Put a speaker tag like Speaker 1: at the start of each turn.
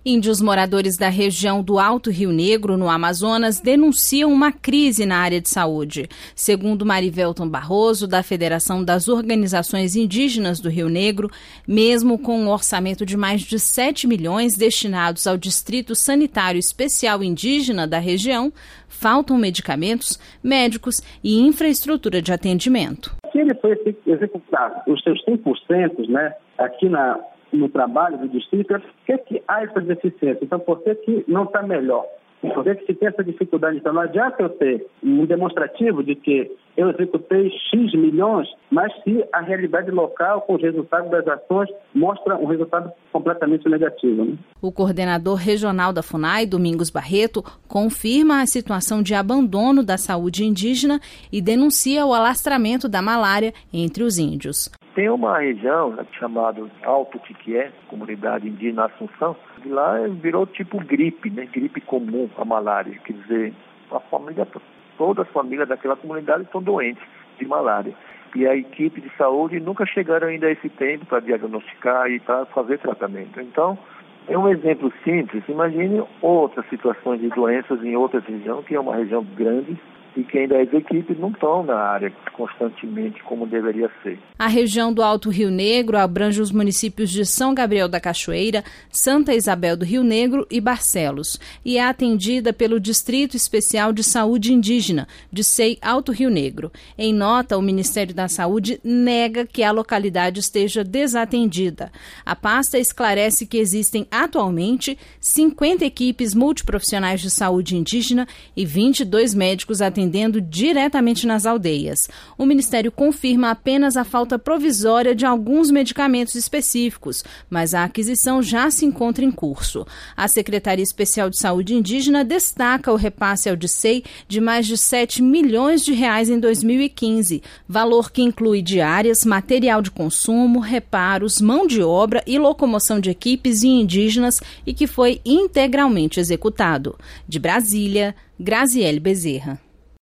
Speaker 1: Índios moradores da região do Alto Rio Negro, no Amazonas, denunciam uma crise na área de saúde. Segundo Marivelton Barroso, da Federação das Organizações Indígenas do Rio Negro, mesmo com um orçamento de mais de 7 milhões destinados ao Distrito Sanitário Especial Indígena da região, faltam medicamentos, médicos e infraestrutura de atendimento.
Speaker 2: Se ele for executar os seus 100%, aqui no trabalho do distrito, por que há essa deficiência? Então, por que não está melhor? Por que se tem essa dificuldade? Então, não adianta eu ter um demonstrativo de que eu executei X milhões, mas se a realidade local, com os resultados das ações, mostra um resultado completamente negativo.
Speaker 1: O coordenador regional da FUNAI, Domingos Barreto, confirma a situação de abandono da saúde indígena e denuncia o alastramento da malária entre os índios.
Speaker 3: Tem uma região chamada Alto Tiquié, comunidade indígena Assunção, e lá virou tipo gripe, gripe comum, a malária. Quer dizer, toda a família daquela comunidade estão doentes de malária. E a equipe de saúde nunca chegaram ainda a esse tempo para diagnosticar e para fazer tratamento. Então, é um exemplo simples. Imagine outras situações de doenças em outras regiões, que é uma região grande, e que ainda as equipes não estão na área constantemente como deveria ser.
Speaker 1: A região do Alto Rio Negro abrange os municípios de São Gabriel da Cachoeira, Santa Isabel do Rio Negro e Barcelos, e é atendida pelo Distrito Especial de Saúde Indígena, DICEI Alto Rio Negro. Em nota, o Ministério da Saúde nega que a localidade esteja desatendida. A pasta esclarece que existem atualmente 50 equipes multiprofissionais de saúde indígena e 22 médicos atendendo diretamente nas aldeias. O Ministério confirma apenas a falta provisória de alguns medicamentos específicos, mas a aquisição já se encontra em curso. A Secretaria Especial de Saúde Indígena destaca o repasse ao DICEI de mais de 7 milhões de reais em 2015, valor que inclui diárias, material de consumo, reparos, mão de obra e locomoção de equipes e indígenas e que foi integralmente executado. De Brasília, Graziele Bezerra.